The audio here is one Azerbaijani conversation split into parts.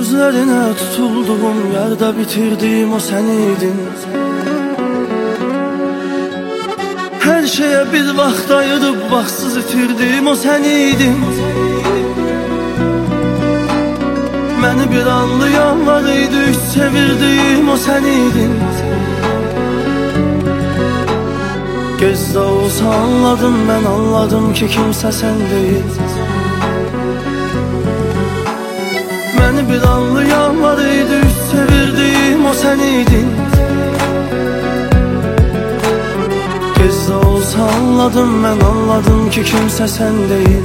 Gözlerine tutulduğum yerde bitirdiğim o sen idin. Her şeye bir vaxt ayırıb vaxtsız itirdiğim o sen idin. Məni bir anlayan var idi, üç çevirdiğim o sen idin. Gözdə olsa anladım, mən anladım ki kimsə sən deyil. Məni bir anlayan var idi, üç çevirdiğim o sen idin. Gözdə olsa anladım, mən anladım ki kimsə sən deyil.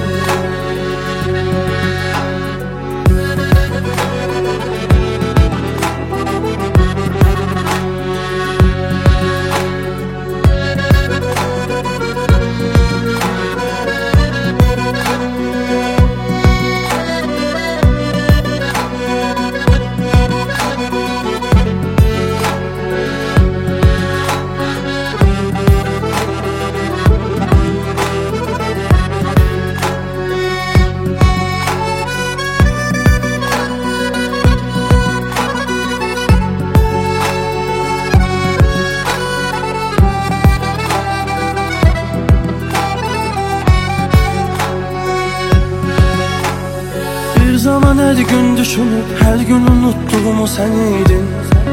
Bir zaman her gün düşünüp her gün unuttuğum o sen idin.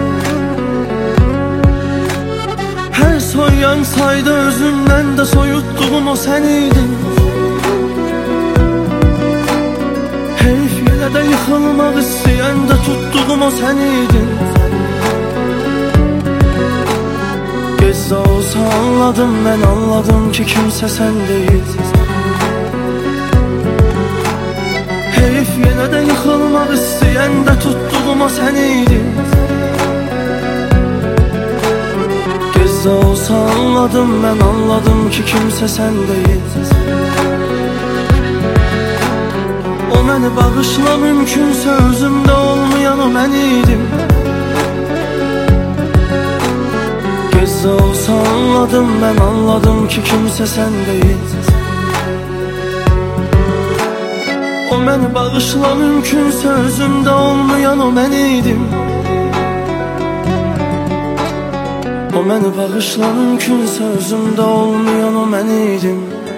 Her soyan sayda özünden de soyuttuğum o sen idin. Heyf yine de yıkılmak isteyen de tuttuğum o sen idin. Gözdə olsa anladım, ben anladım ki kimse sen değil. Heyf yenə də yıkılmaq istəyən də tutduğum o sən idin. Gözdə olsa anladım, mən anladım ki kimsə sən deyil. O məni bağışla, mümkünsə özümdə olmayan o mən idim. Gözdə olsa anladım, mən anladım ki kimsə sən deyil. O məni bağışla, mümkünsə özümdə olmayan o mən idim. O məni bağışla, mümkünsə özümdə olmayan o mən idim.